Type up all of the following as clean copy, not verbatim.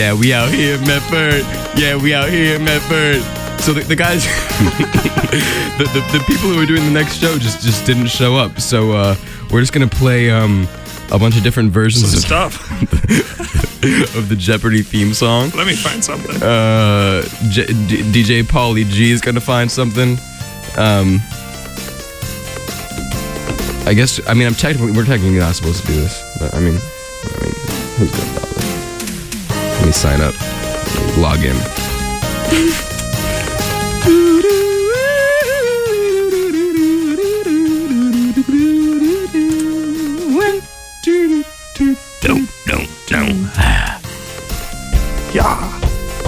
Yeah, we out here in Medford. Yeah, we out here in Medford. So the guys, the people who were doing the next show just didn't show up. So we're just gonna play a bunch of different versions of stuff of the Jeopardy theme song. Let me find something. DJ Pauly G is gonna find something. I guess we're technically not supposed to do this, but I mean, who's gonna bother? Let me sign up. Log in. Yeah.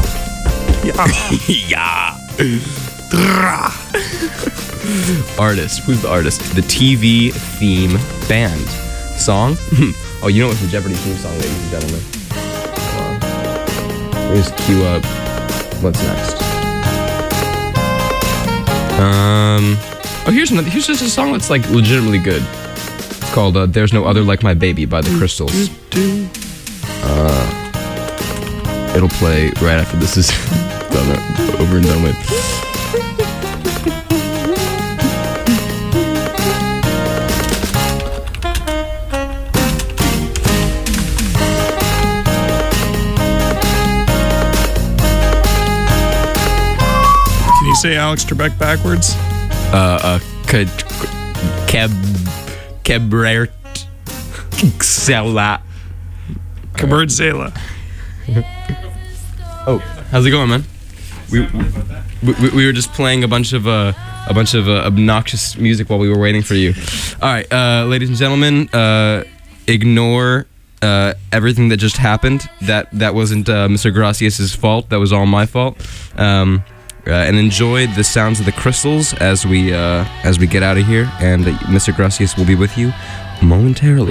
Artist. Who's the artist? The TV theme band. Song? Oh, you know it's the Jeopardy theme song, ladies and gentlemen. Let me just cue up. What's next? Oh, here's just a song that's like legitimately good. It's called "There's No Other Like My Baby" by the Crystals. It'll play right after this is over and done with. Can you say Alex Trebek backwards? Cabrera Xela. Kabert Zela. Oh, how's it going, man? We were just playing a bunch of obnoxious music while we were waiting for you. All right, ladies and gentlemen, ignore everything that just happened. That wasn't Mr. Gracias' fault. That was all my fault. And enjoy the sounds of the crystals as we get out of here. And Mr. Gracias will be with you momentarily.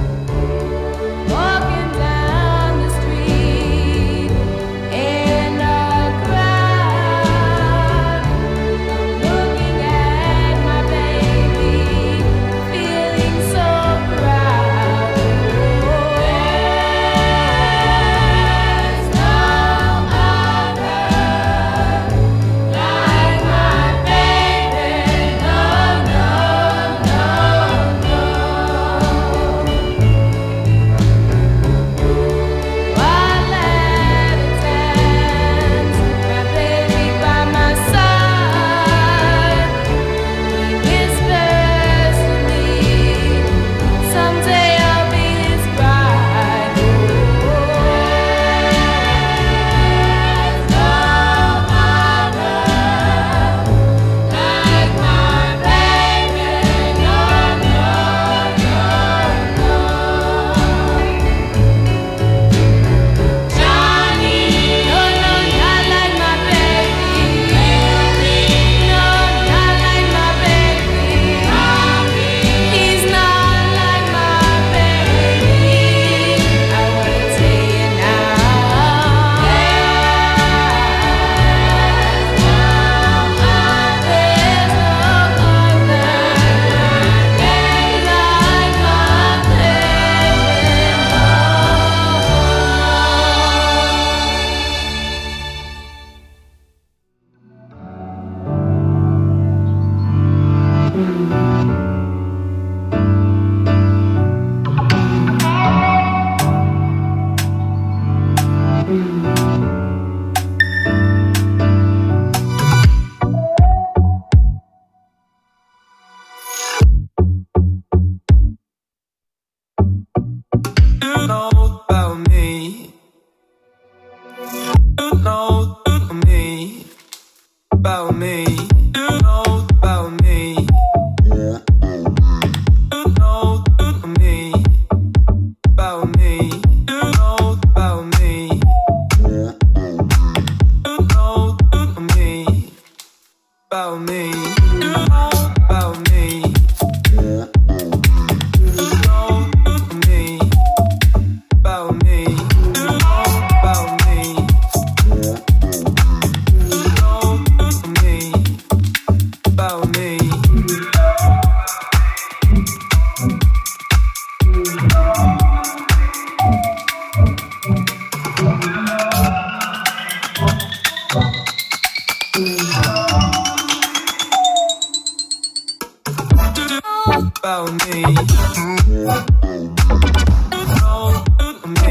Walking down the street and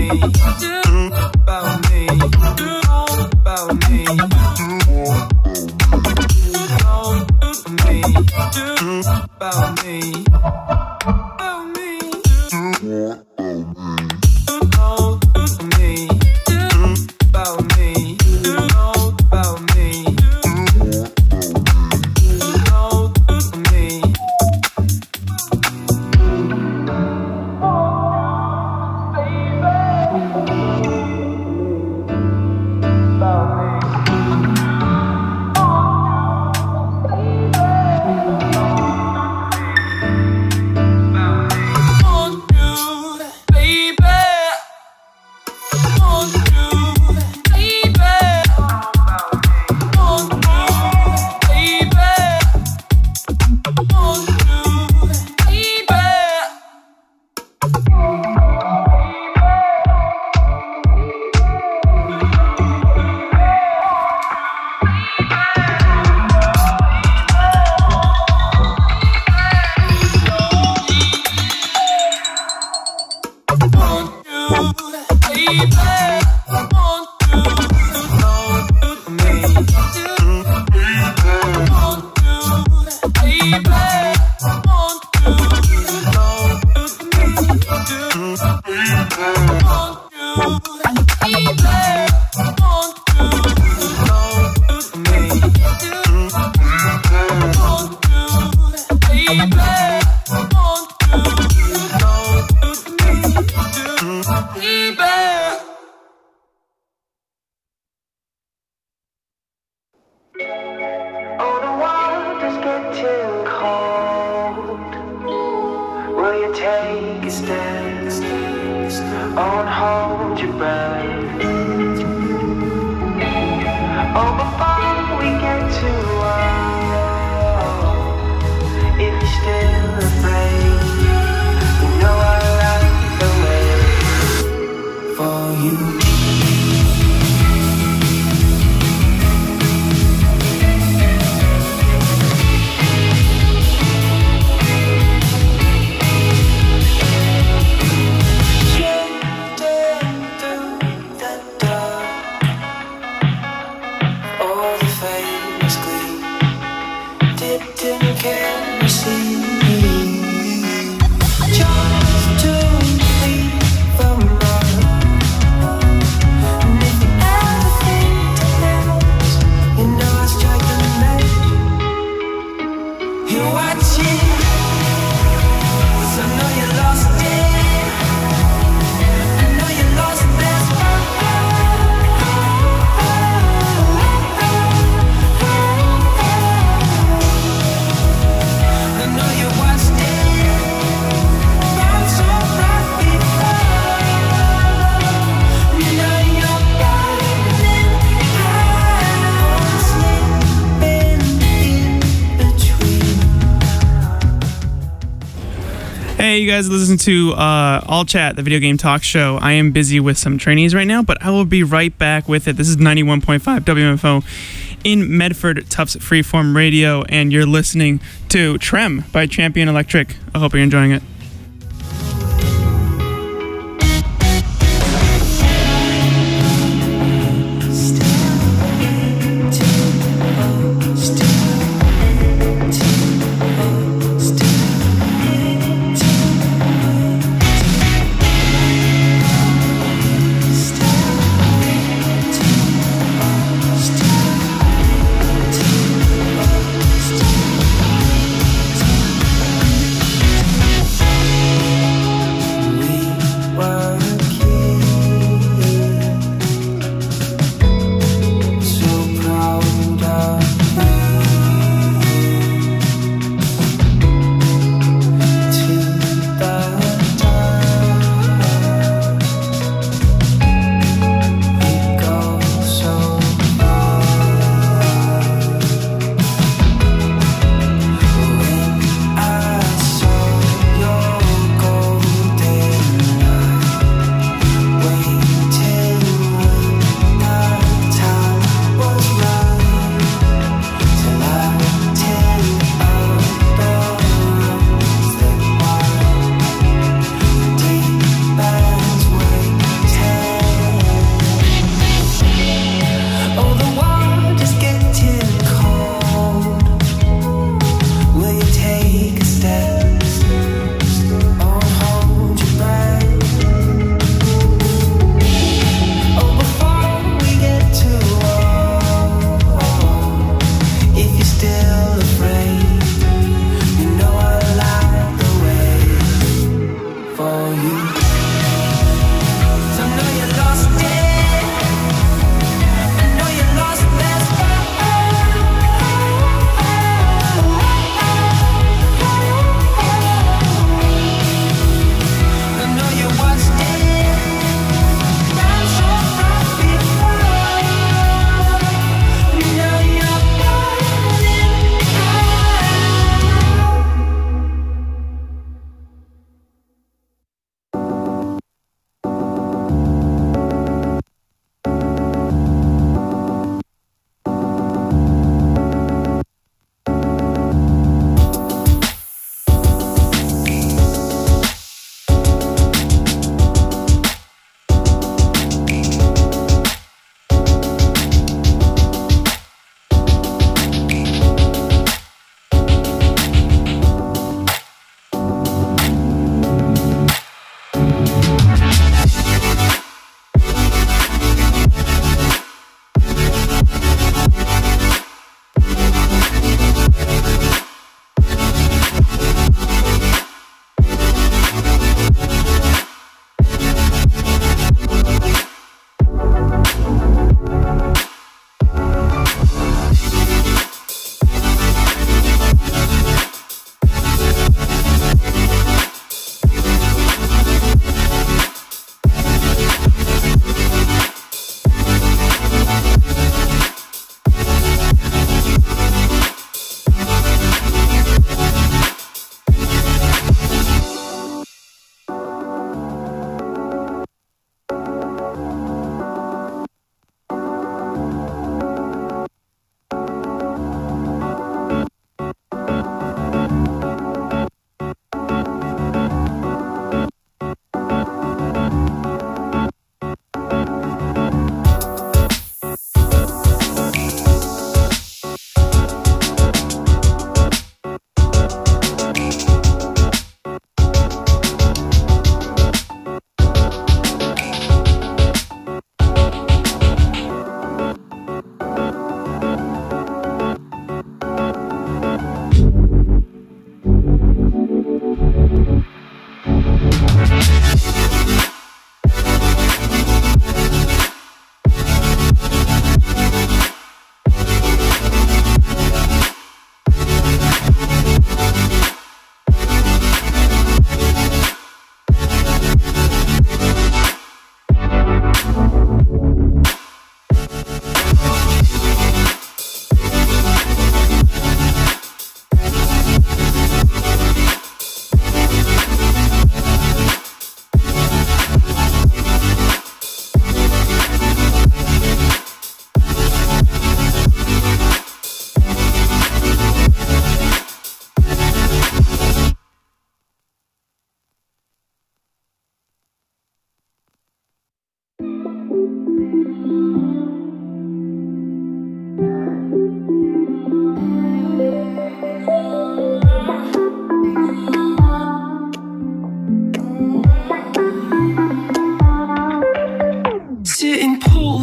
Hey, you guys, listen to All Chat, the video game talk show. I am busy with some trainees right now, but I will be right back with it. This is 91.5 WMFO in Medford, Tufts Freeform Radio, and you're listening to Trem by Champion Electric. I hope you're enjoying it.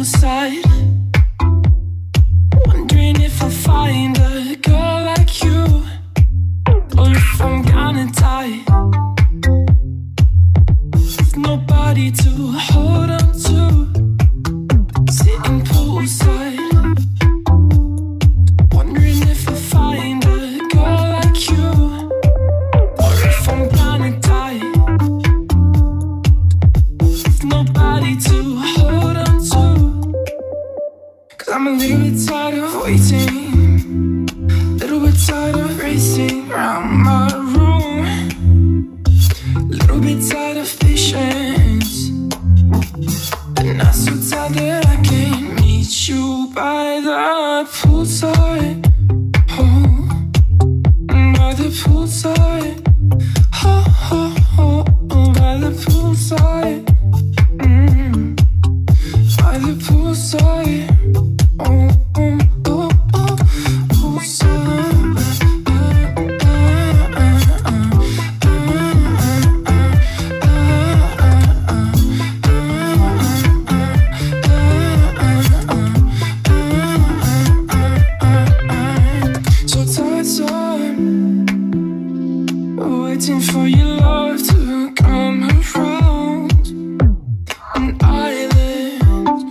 poolside, wondering if I'll find a girl like you, or if I'm gonna die with nobody to hold on to. Sitting poolside, wondering if I'll find a girl like you, or if I'm gonna die with nobody to hold on to. Cause I'm a little bit tired of waiting, little bit tired of racing around my room, little bit tired of patience, and not so tired that I can't meet you by the poolside. Oh, by the poolside. Oh, oh, oh, oh, by the poolside. By the poolside. Oh, oh, oh, oh, poolside. So tired, waiting for your love to come around. An island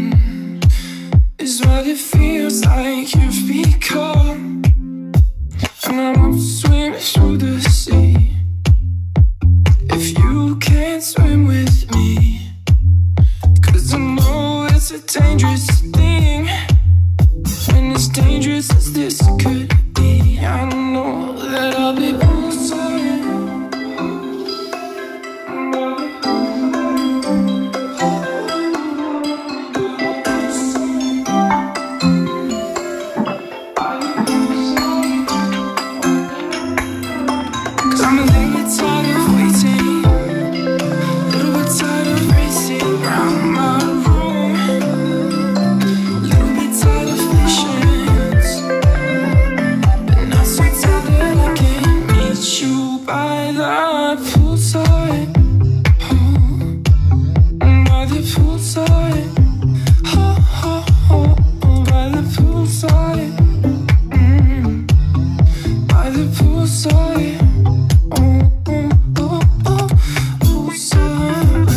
is what it feels like you've become, and I won't swim through the sea if you can't swim with me. Cause I know it's a dangerous thing, and as dangerous as this could be, I know that I'll be poolside. Cause I'm a little bit tired of waiting, little bit tired of racing around my room, little bit tired of patience, and not so tired that I can't meet you by the poolside. Oh, by the poolside. Oh, oh, oh, oh, by the poolside. By the poolside. Oh, oh, oh, oh, poolside.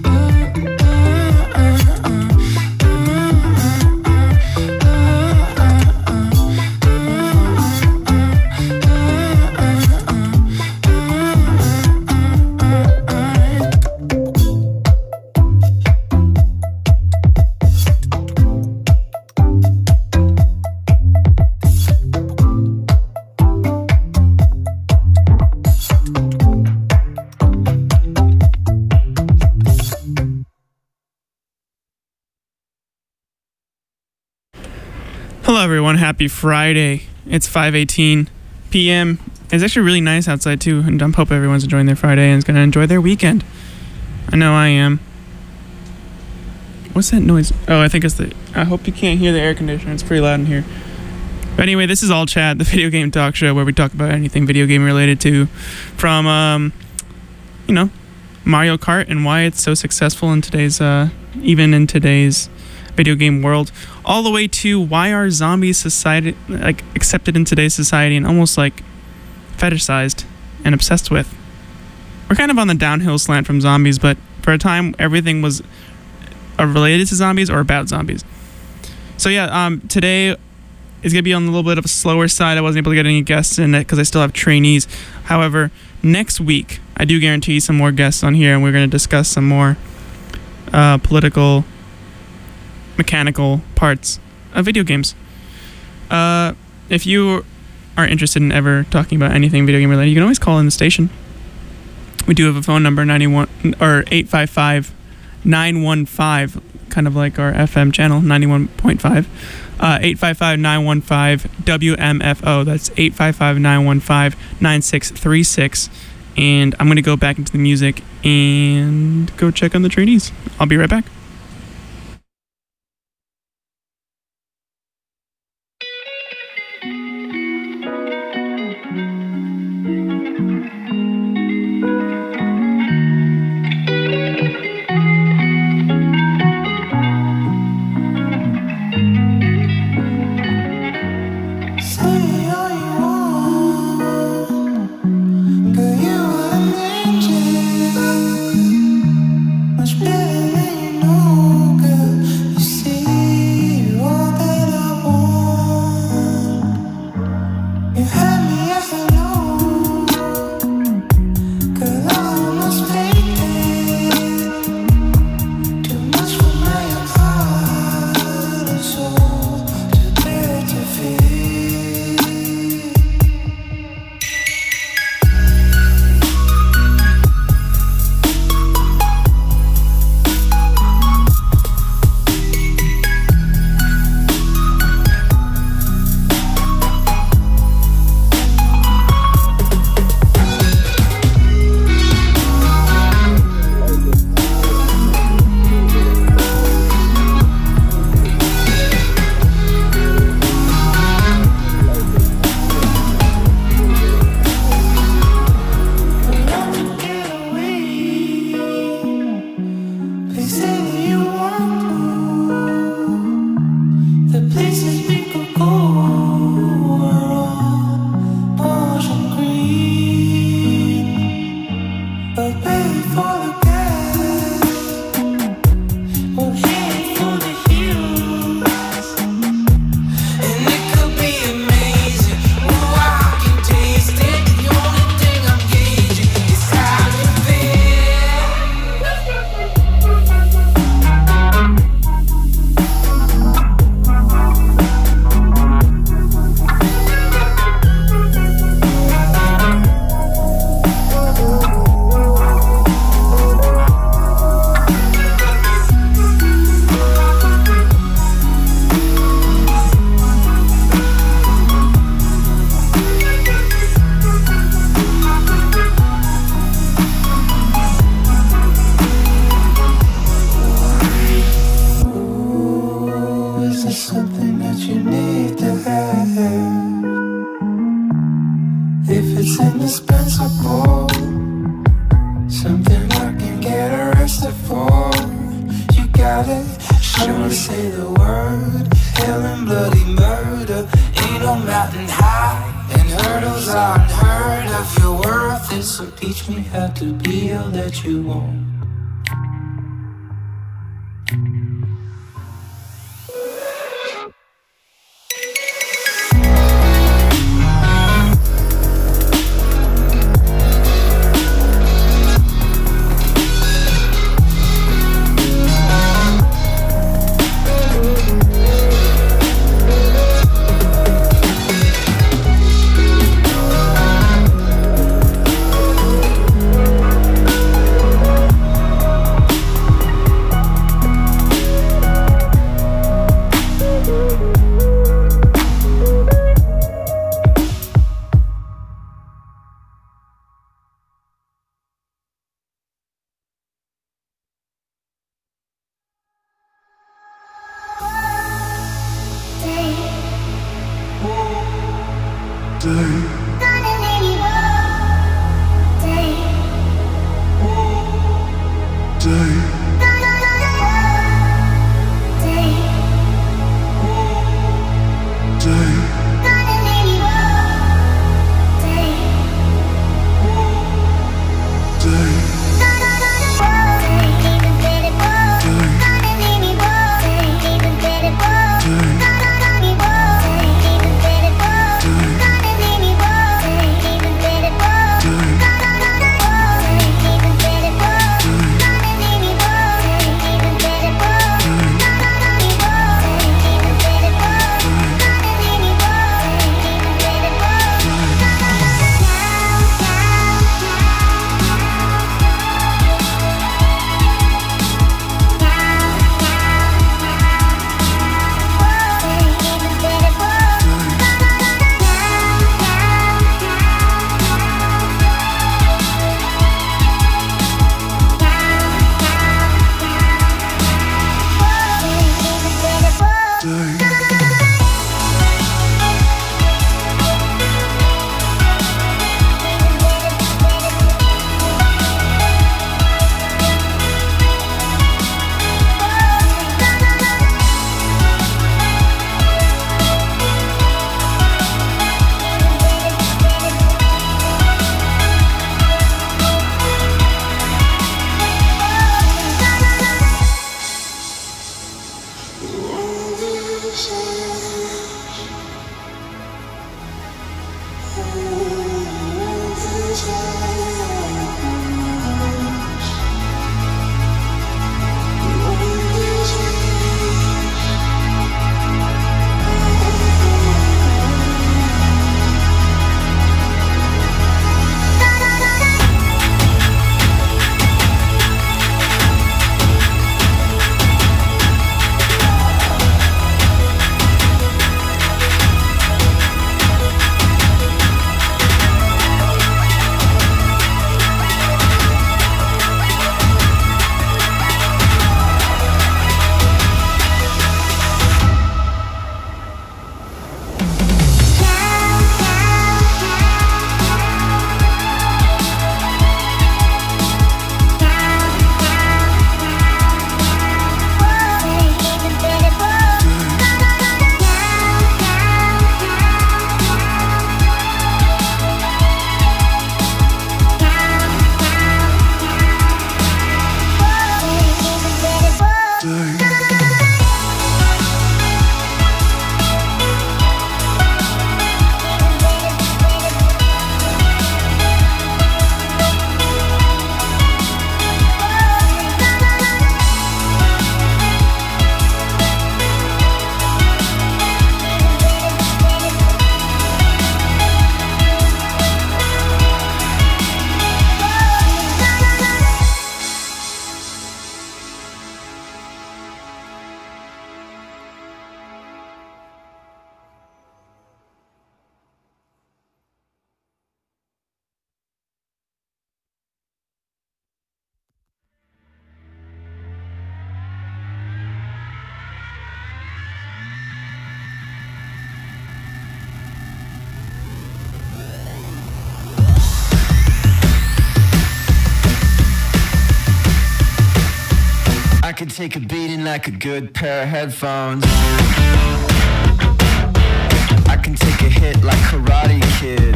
Hello, everyone. Happy Friday. It's 5:18 p.m. It's actually really nice outside, too, and I hope everyone's enjoying their Friday and is going to enjoy their weekend. I know I am. What's that noise? Oh, I think it's the... I hope you can't hear the air conditioner. It's pretty loud in here. But anyway, this is All Chat, the video game talk show where we talk about anything video game related to, from, Mario Kart and why it's so successful in today's, even in today's video game world, all the way to why are zombies society accepted in today's society and almost fetishized and obsessed with. We're kind of on the downhill slant from zombies, but for a time everything was related to zombies or about zombies. So yeah, today is gonna be on a little bit of a slower side. I wasn't able to get any guests in it because I still have trainees. However, next week I do guarantee some more guests on here, and we're gonna discuss some more political, mechanical parts of video games. If you are interested in ever talking about anything video game related, you can always call in the station. We do have a phone number, 855-915, kind of like our FM channel, 91.5. 855-915-WMFO. That's 855-915-9636. And I'm going to go back into the music and go check on the trainees. I'll be right back. something that you need to have. If it's indispensable, something I can get arrested for. You got it, sure to say the word. Hell and bloody murder, ain't no mountain high, and hurdles are unheard of. You're worth it, so teach me how to be all that you want. could take a beating like a good pair of headphones. I can take a hit like Karate Kid.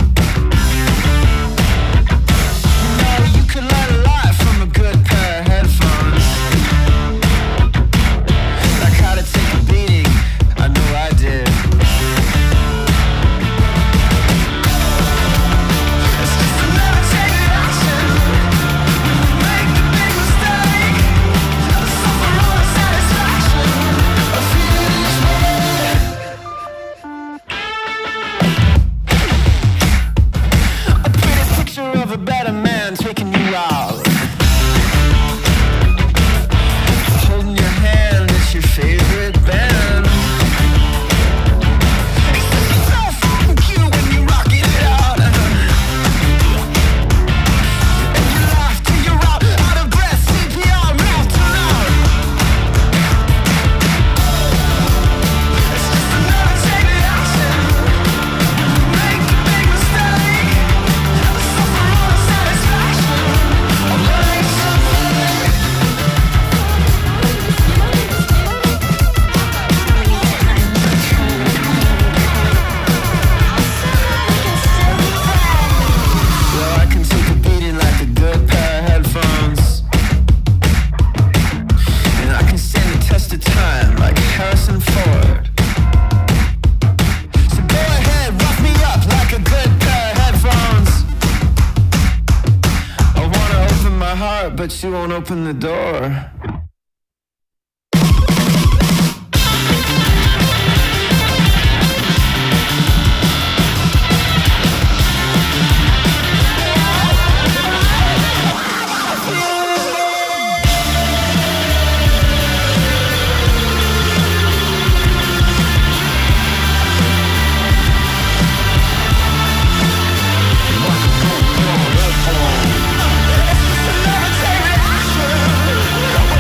You know, you could learn a lot from a good pair of headphones. Like how to take a beating, I know I did. It's just another take action. When you make the big mistake, you'll suffer all the satisfaction of feeling each way. A pretty picture of a better man taking you out. Holding your hand, it's your favorite band. It's just so fucking cute when you rocking it out. And you laugh till you're out of breath, CPR, mouth to mouth. It's just another take action. When you make a big mistake, you'll suffer all the satisfaction of learning something. Well, I can take a beating like a good pair of headphones. And I can stand the test of time like Harrison Ford. So go ahead, rough me up like a good pair of headphones. I wanna open my heart, but you won't open the door. Another take action.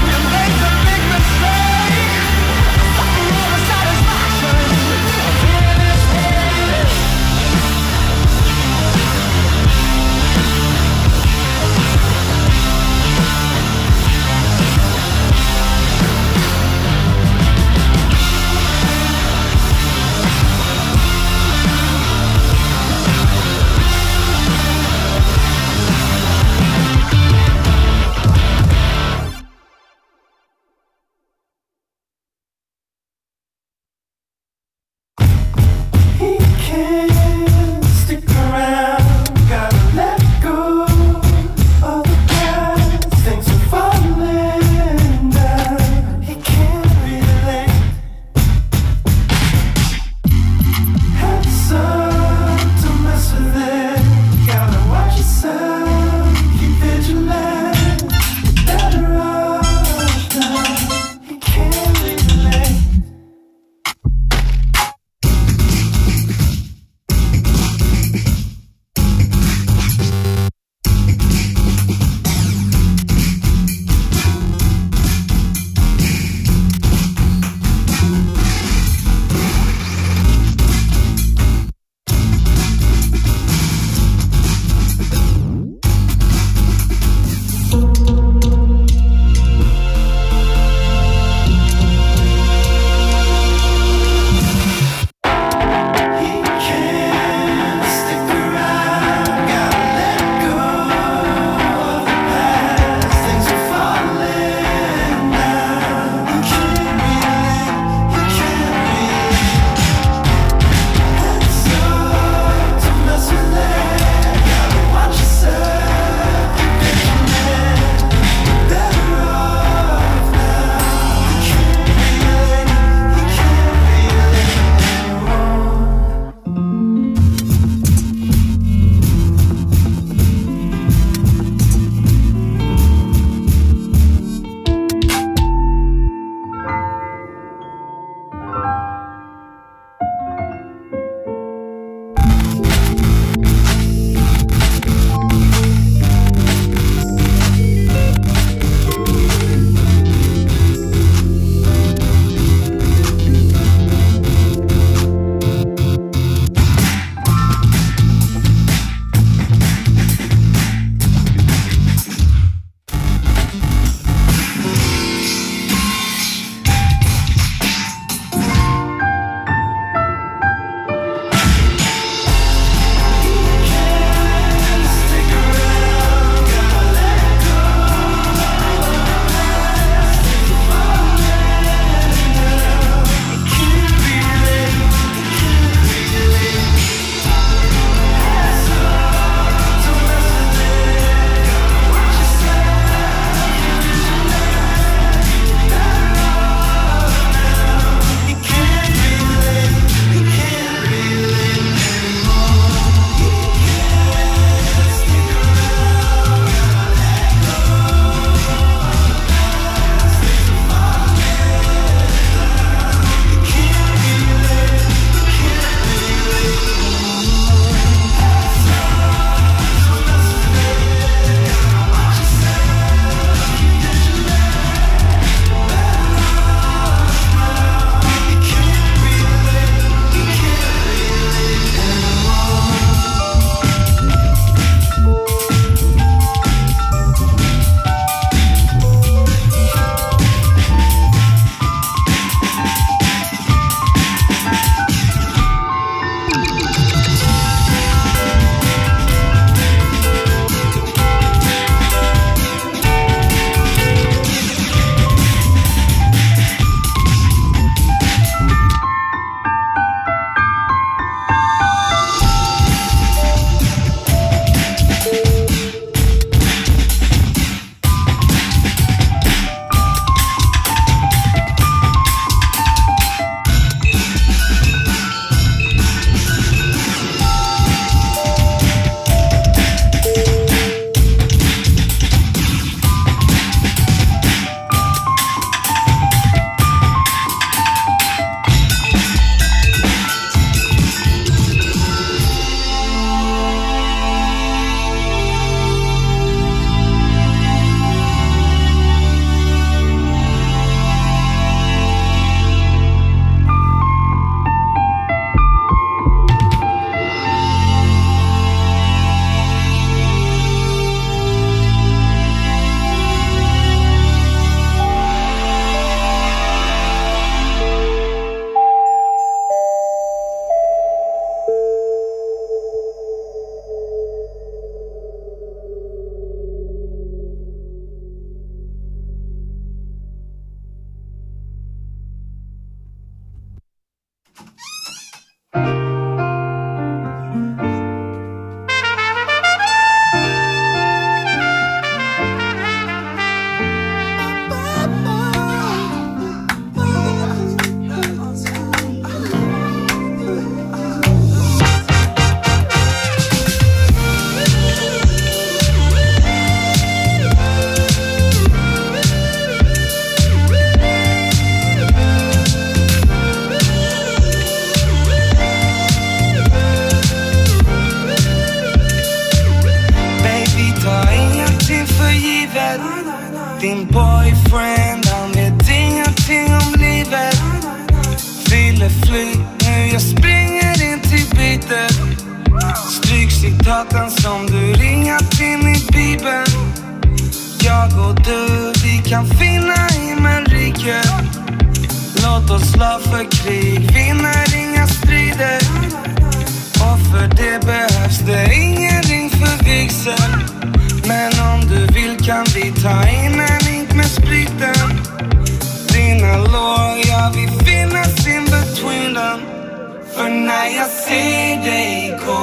låt oss slå för krig. Vinner inga strider, och för det behövs det ingen ring för vigsel. Men om du vill kan vi ta in en ink med spriten. Dina lår, ja vi finnas in between them. För när jag ser dig gå,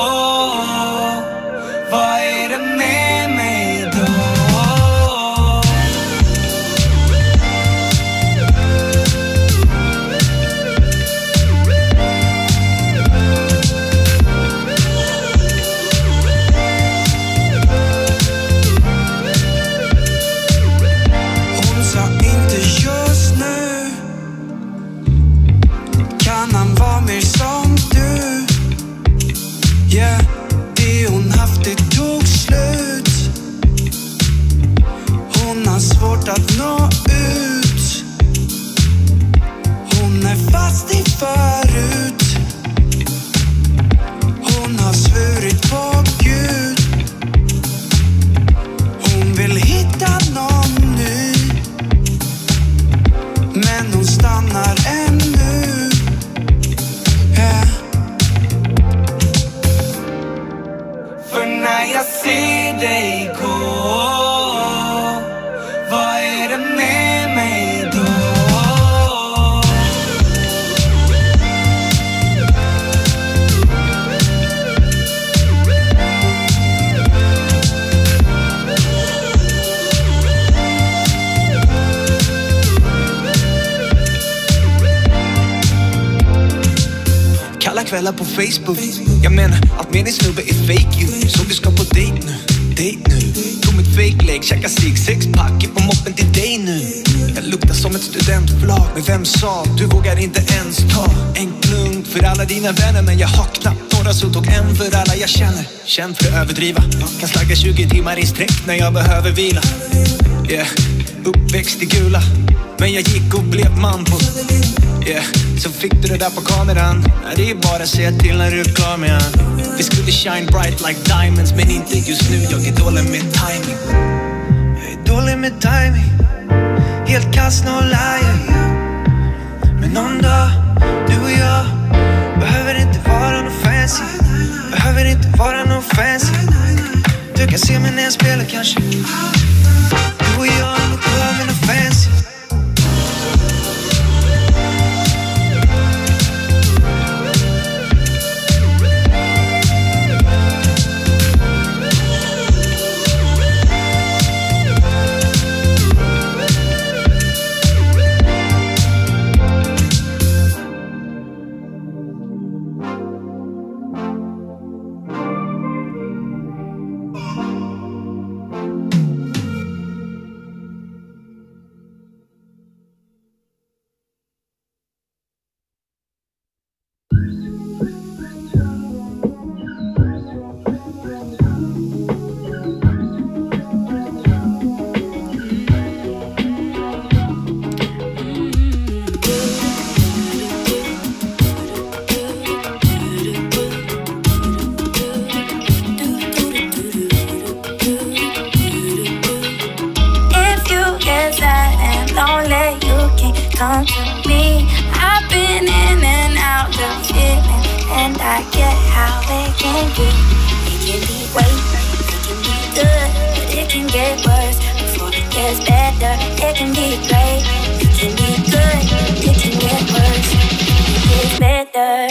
vad är det med mig då? Hon sa inte just nu, kan han vara mer som du? Yeah, det hon haft det tog slut. Hon har svårt att nå ut. Hon är fast i förut. Hon har svurit på Gud. Hon vill hitta någon ny, men hon stannar ännu. Yeah. För när jag ser dig gå, vad är det med mig då? Kalla kvällar på Facebook. Jag menar att med din snubbe är fake you. Så vi ska på date nu, date nu. Tog mitt fake-leg, käka sig sexpack på moppen till dig nu. Jag luktar som ett studentflak. Men vem sa, du vågar inte ens ta en klunk för alla dina vänner. Men jag har knappt några, så tog en för alla jag känner. Känn för att överdriva. Kan slagga 20 timmar i sträck när jag behöver vila. Yeah, uppväxt i gula, men jag gick och blev man på. Yeah, så fick du det där på kameran. Det är bara att säga till när du är klar med han. Vi skulle shine bright like diamonds, men inte just nu, jag är dålig med timing. Jag är dålig med timing, helt kass, no liar. Men någon dag, du och jag behöver inte vara någon fancy. Behöver inte vara någon fancy. Du kan se mig när jag spelar kanske. Du och jag behöver någon fancy. Come to me. I've been in and out the feeling, and I get how it can be. It can be great, it can be good, but it can get worse before it gets better. It can be great, it can be good, it can get worse before it gets better.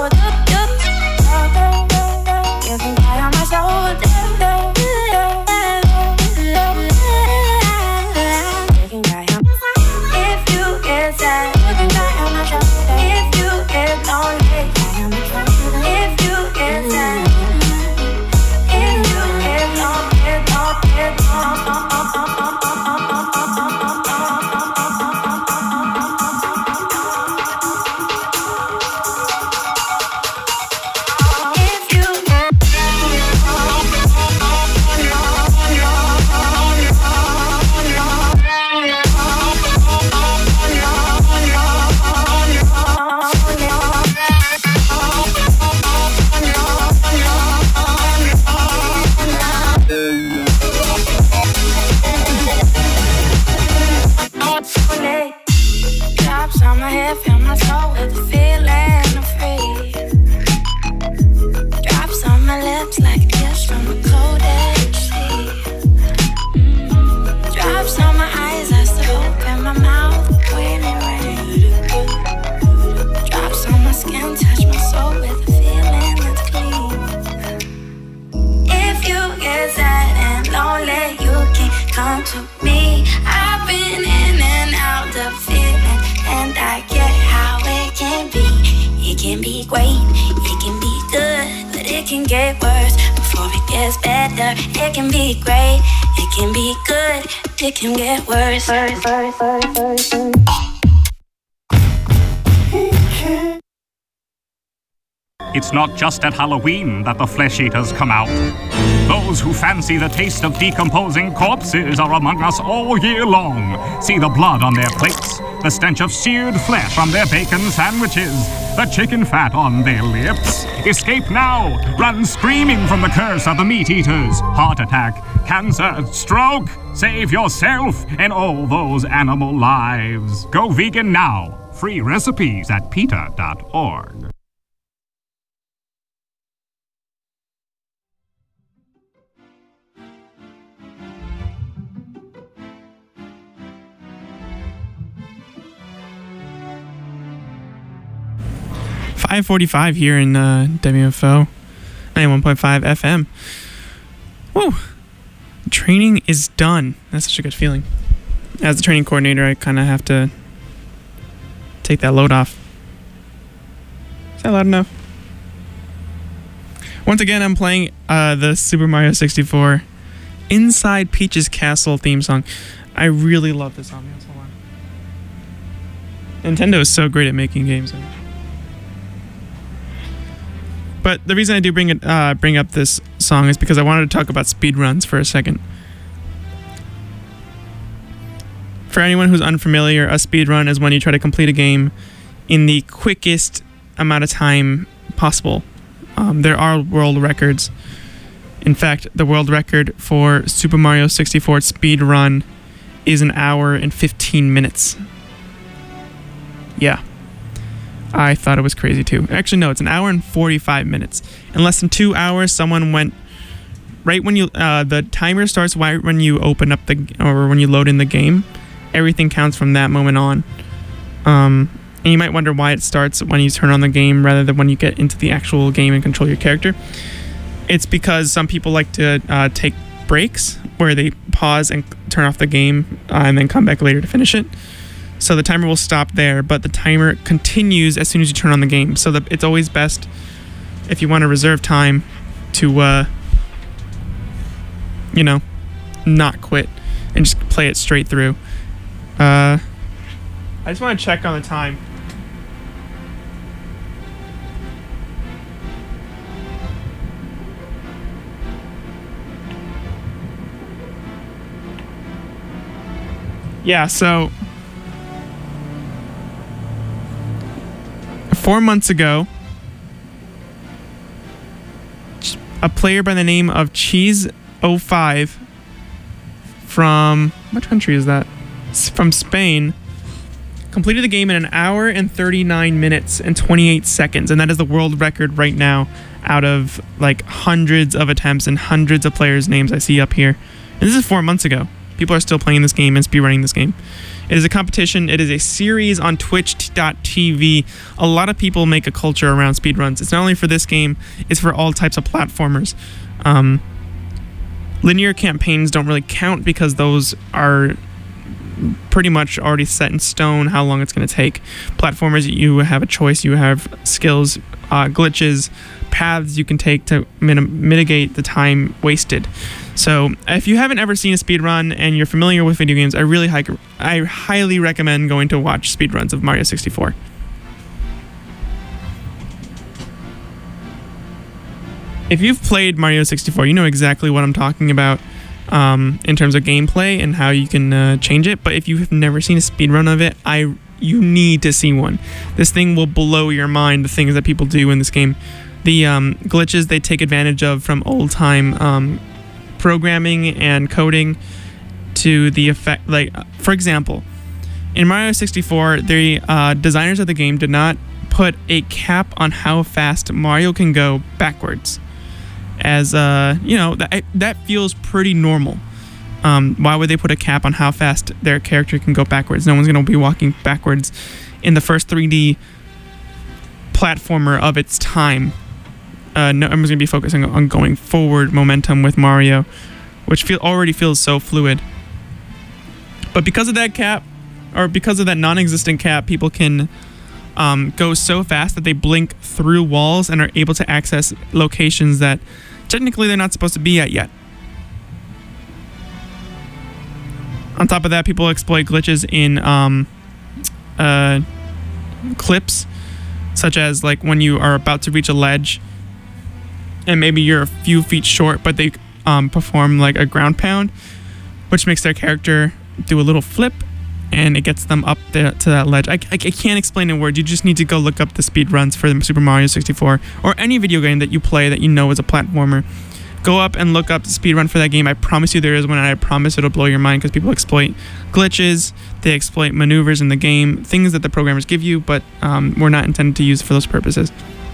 You can cry on my shoulder. You can cry on. If you get sad, you can cry on my shoulder. If you get lonely, cry on my shoulder. If you get sad, if you get lonely, drops on my head, fill my soul with the feeling of free. Drops on my lips like a kiss from a cold edge sea. Drops on my eyes, that's the hope in my mouth when it rains. Drops on my skin, touch my soul with a feeling that's clean. If you get sad and lonely, you can come to me. I've been in and out the feeling, and I get how it can be. It can be great, it can be good, but it can get worse before it gets better. It can be great, it can be good, it can get worse. It's not just at Halloween that the flesh eaters come out. Those who fancy the taste of decomposing corpses are among us all year long. See the blood on their plates, the stench of seared flesh on their bacon sandwiches, the chicken fat on their lips. Escape now! Run screaming from the curse of the meat eaters. Heart attack, cancer, stroke. Save yourself and all those animal lives. Go vegan now. Free recipes at PETA.org. .545 here in WFO 91.5 FM. Whoa. Training is done. That's such a good feeling. As the training coordinator, I kind of have to take that load off. Is that loud enough? Once again, I'm playing the Super Mario 64 Inside Peach's Castle theme song. I really love this song. Hold on. Nintendo is so great at making games. But the reason I do bring up this song is because I wanted to talk about speedruns for a second. For anyone who's unfamiliar, a speedrun is when you try to complete a game in the quickest amount of time possible. There are world records. In fact, the world record for Super Mario 64 speedrun is 1 hour and 15 minutes. Yeah. I thought it was crazy too. Actually, no, it's 1 hour and 45 minutes. In less than 2 hours, someone went right when you the timer starts right when you open up or when you load in the game. Everything counts from that moment on. And you might wonder why it starts when you turn on the game rather than when you get into the actual game and control your character. It's because some people like to take breaks where they pause and turn off the game and then come back later to finish it. So the timer will stop there, but the timer continues as soon as you turn on the game. So it's always best, if you want to reserve time, to, not quit and just play it straight through. I just want to check on the time. Yeah, so 4 months ago, a player by the name of Cheese05 from, which country is that? From Spain, completed the game in 1 hour and 39 minutes and 28 seconds, and that is the world record right now out of like hundreds of attempts and hundreds of players' names I see up here. And this is 4 months ago. People are still playing this game and speedrunning this game. It is a competition. It is a series on Twitch.tv. A lot of people make a culture around speedruns. It's not only for this game, it's for all types of platformers. Linear campaigns don't really count because those are pretty much already set in stone how long it's going to take. Platformers, you have a choice. You have skills, glitches, paths you can take to mitigate the time wasted. So if you haven't ever seen a speedrun and you're familiar with video games, I highly recommend going to watch speedruns of Mario 64. If you've played Mario 64, you know exactly what I'm talking about in terms of gameplay and how you can change it. But if you have never seen a speedrun of it, you need to see one. This thing will blow your mind, the things that people do in this game. The glitches they take advantage of from old-time programming and coding to the effect. Like, for example, in Mario 64, the designers of the game did not put a cap on how fast Mario can go backwards. As that feels pretty normal. Why would they put a cap on how fast their character can go backwards? No one's going to be walking backwards in the first 3D platformer of its time. No, everyone's going to be focusing on going forward momentum with Mario, which already feels so fluid. But because of that cap, or because of that non-existent cap, people can go so fast that they blink through walls and are able to access locations that technically they're not supposed to be at yet. On top of that, people exploit glitches in clips, such as like when you are about to reach a ledge and maybe you're a few feet short, but they perform like a ground pound, which makes their character do a little flip and it gets them up there to that ledge. I can't explain in words. You just need to go look up the speed runs for the Super Mario 64 or any video game that you play that you know is a platformer. Go up and look up the speed run for that game. I promise you there is one, and I promise it'll blow your mind because people exploit glitches, they exploit maneuvers in the game, things that the programmers give you, but were not intended to use for those purposes.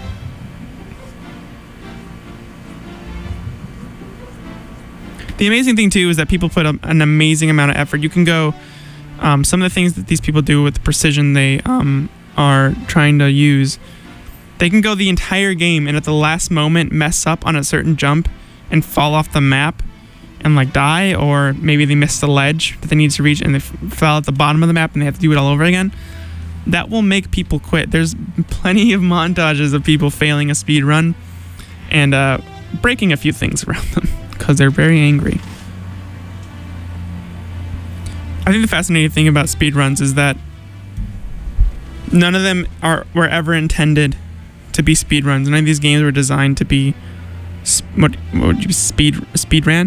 The amazing thing too is that people put an amazing amount of effort. You can go some of the things that these people do with the precision they are trying to use. They can go the entire game and at the last moment mess up on a certain jump and fall off the map and like die, or maybe they missed the ledge that they need to reach and they fell at the bottom of the map and they have to do it all over again. That will make people quit. There's plenty of montages of people failing a speed run and breaking a few things around them because they're very angry. I think the fascinating thing about speedruns is that none of them were ever intended to be speedruns. None of these games were designed to be what would you speedrun?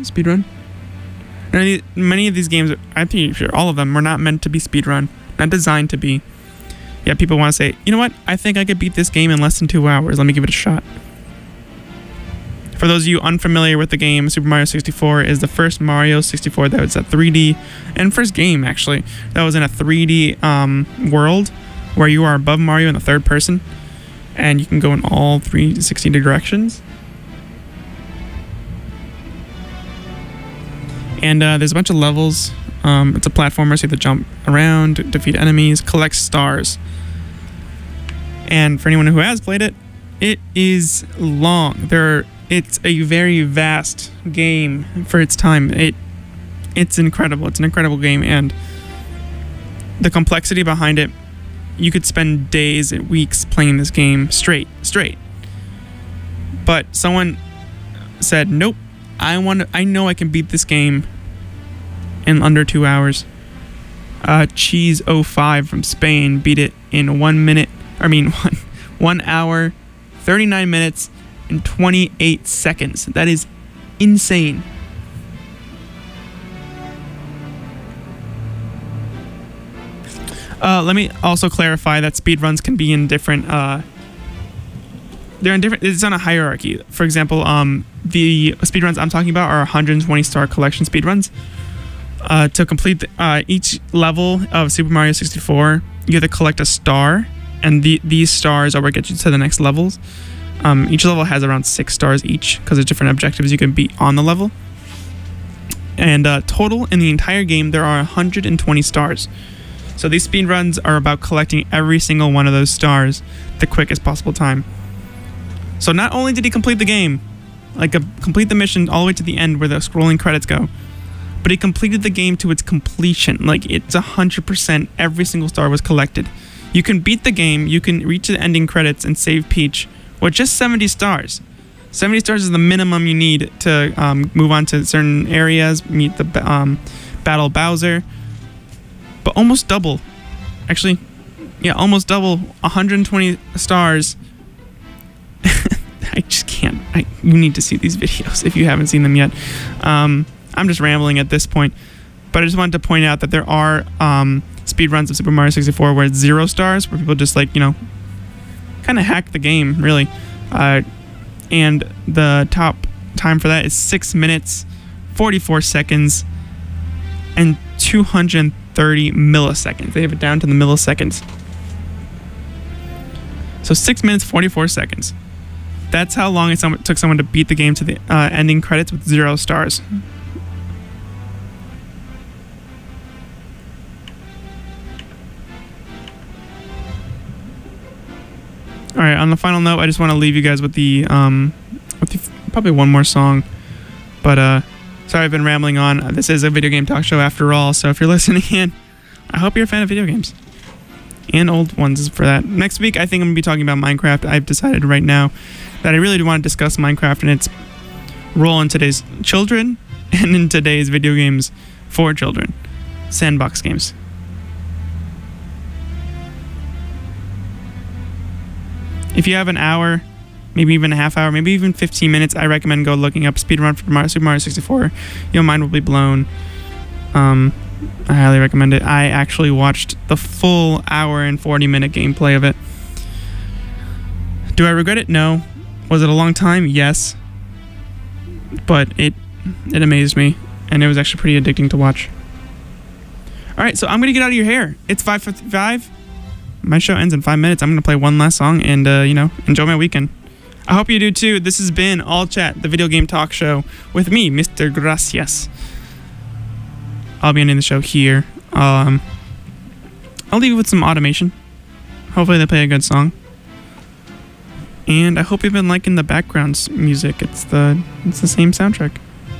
Many of these games, I think sure all of them, were not meant to be speedrun, not designed to be. Yeah, people want to say, you know what? I think I could beat this game in less than 2 hours. Let me give it a shot. For those of you unfamiliar with the game, Super Mario 64 is the first Mario 64 that was a 3D, and first game actually, that was in a 3D world where you are above Mario in the third person, and you can go in all 360 directions. And there's a bunch of levels. It's a platformer, so you have to jump around, defeat enemies, collect stars. And for anyone who has played it, it is long. It's a very vast game for its time. It's incredible. It's an incredible game, and the complexity behind it, you could spend days and weeks playing this game straight. But someone said, nope, I know I can beat this game in under 2 hours. Cheese05 from Spain beat it in 1 hour, 39 minutes, and 28 seconds. That is insane. Let me also clarify that speedruns can be in different it's on a hierarchy. For example, the speedruns I'm talking about are 120 star collection speedruns. To complete each level of Super Mario 64, you have to collect a star, and these stars are what get you to the next levels. Each level has around 6 stars each because there's different objectives you can beat on the level. And total in the entire game, there are 120 stars. So these speedruns are about collecting every single one of those stars the quickest possible time. So not only did he complete the game, complete the mission all the way to the end where the scrolling credits go, but he completed the game to its completion. It's 100%, every single star was collected. You can beat the game, you can reach the ending credits and save Peach with just 70 stars. 70 stars is the minimum you need to move on to certain areas, meet the Battle Bowser. But almost double. Actually, yeah, almost double. 120 stars. I just can't. You need to see these videos if you haven't seen them yet. I'm just rambling at this point. But I just wanted to point out that there are speedruns of Super Mario 64 where it's 0 stars, where people just kind of hack the game, really. And the top time for that is 6 minutes, 44 seconds, and 230 milliseconds. They have it down to the milliseconds. So 6 minutes, 44 seconds. That's how long it took someone to beat the game to the ending credits with 0 stars. All right, on the final note, I just want to leave you guys with the probably one more song. But sorry I've been rambling on. This is a video game talk show after all, so if you're listening in, I hope you're a fan of video games. And old ones for that. Next week, I think I'm going to be talking about Minecraft. I've decided right now that I really do want to discuss Minecraft and its role in today's children and in today's video games for children. Sandbox games. If you have an hour, maybe even a half hour, maybe even 15 minutes, I recommend go looking up speedrun for Super Mario 64. Your mind will be blown. I highly recommend it. I actually watched the full hour and 40-minute gameplay of it. Do I regret it? No. Was it a long time? Yes. But it amazed me, and it was actually pretty addicting to watch. All right, so I'm going to get out of your hair. It's 5:55. My show ends in 5 minutes. I'm going to play one last song and, enjoy my weekend. I hope you do too. This has been All Chat, the video game talk show with me, Mr. Gracias. I'll be ending the show here. I'll leave you with some automation. Hopefully they play a good song. And I hope you've been liking the background music. It's the same soundtrack.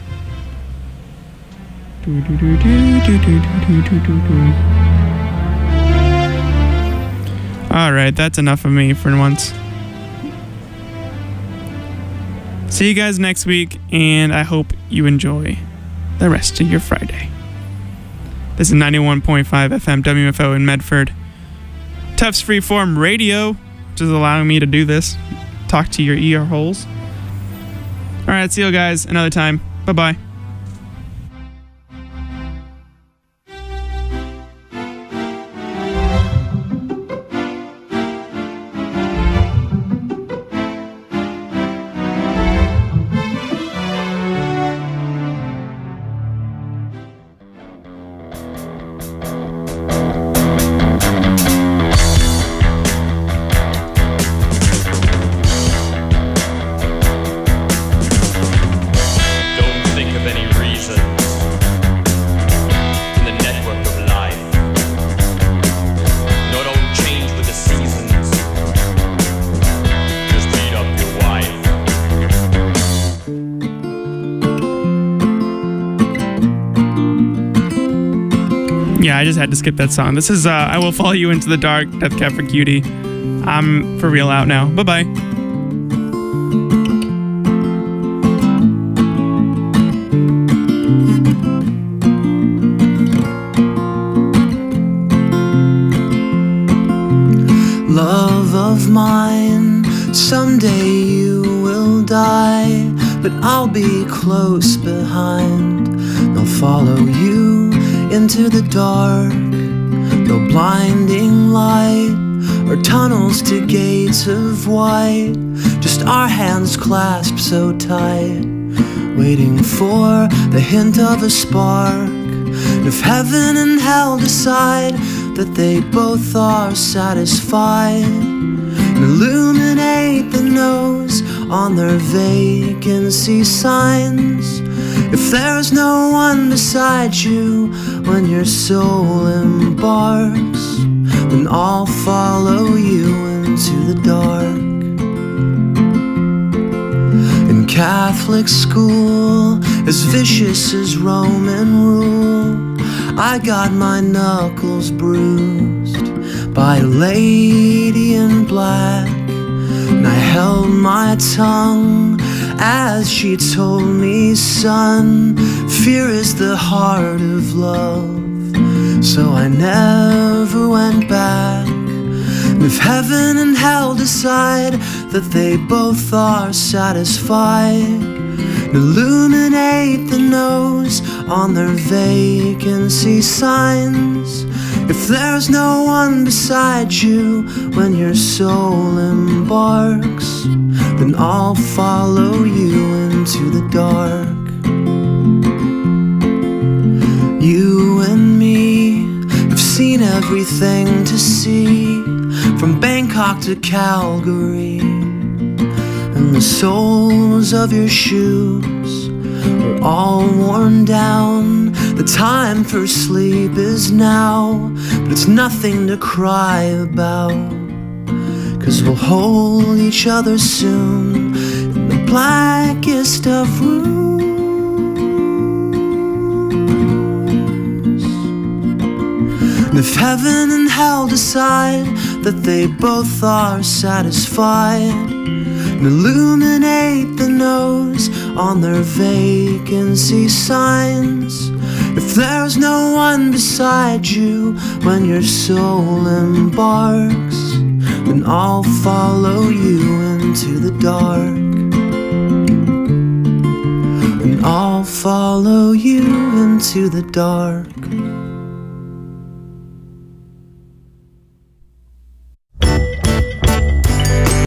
Alright, that's enough of me for once. See you guys next week, and I hope you enjoy the rest of your Friday. This is 91.5 FM WFO in Medford. Tufts Freeform Radio, which is allowing me to do this. Talk to your ear holes. Alright, see you guys another time. Bye-bye. I just had to skip that song. This is I Will Follow You Into the Dark, Death Cab for Cutie. I'm for real out now. Bye-bye. Love of mine, someday you will die, but I'll be close behind. They'll follow you into the dark, no blinding light or tunnels to gates of white, just our hands clasped so tight, waiting for the hint of a spark. If heaven and hell decide that they both are satisfied, and illuminate the nose on their vacancy signs, If there's no one beside you when your soul embarks, then I'll follow you into the dark. In Catholic school, as vicious as Roman rule, I got my knuckles bruised by a lady in black, and I held my tongue as she told me, son, fear is the heart of love. So I never went back. And if heaven and hell decide that they both are satisfied, illuminate the nose on their vacancy signs. If there's no one beside you when your soul embarks, then I'll follow you into the dark. You and me have seen everything to see, from Bangkok to Calgary, and the soles of your shoes are all worn down. The time for sleep is now, but it's nothing to cry about, 'cause we'll hold each other soon in the blackest of rooms. And if heaven and hell decide that they both are satisfied, and illuminate the nose on their vacancy signs, if there's no one beside you when your soul embarks, then I'll follow you into the dark. And I'll follow you into the dark.